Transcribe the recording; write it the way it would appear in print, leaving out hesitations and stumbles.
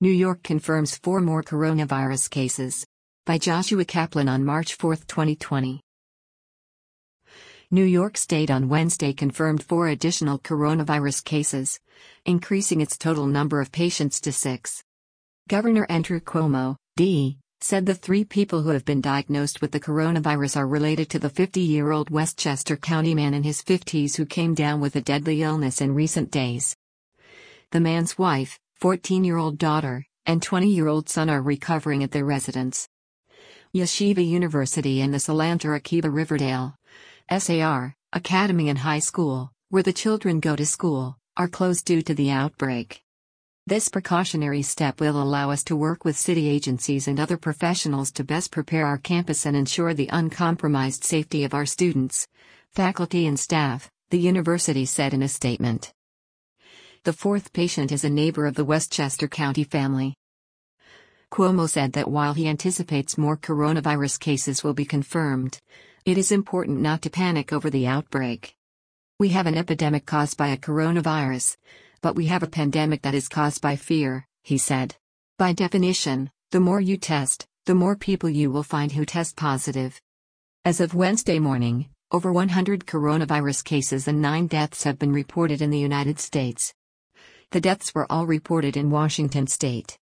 New York confirms 4 more coronavirus cases. By Joshua Kaplan on March 4, 2020. New York State on Wednesday confirmed 4 additional coronavirus cases, increasing its total number of patients to 6. Governor Andrew Cuomo, D., said the 3 people who have been diagnosed with the coronavirus are related to the 50-year-old Westchester County man in his 50s who came down with a deadly illness in recent days. The man's wife, 14-year-old daughter, and 20-year-old son are recovering at their residence. Yeshiva University and the Salanter Akiba Riverdale SAR Academy and High School, where the children go to school, are closed due to the outbreak. This precautionary step will allow us to work with city agencies and other professionals to best prepare our campus and ensure the uncompromised safety of our students, faculty and staff, the university said in a statement. The 4th patient is a neighbor of the Westchester County family. Cuomo said that while he anticipates more coronavirus cases will be confirmed, it is important not to panic over the outbreak. We have an epidemic caused by a coronavirus, but we have a pandemic that is caused by fear, he said. By definition, the more you test, the more people you will find who test positive. As of Wednesday morning, over 100 coronavirus cases and 9 deaths have been reported in the United States. The deaths were all reported in Washington state.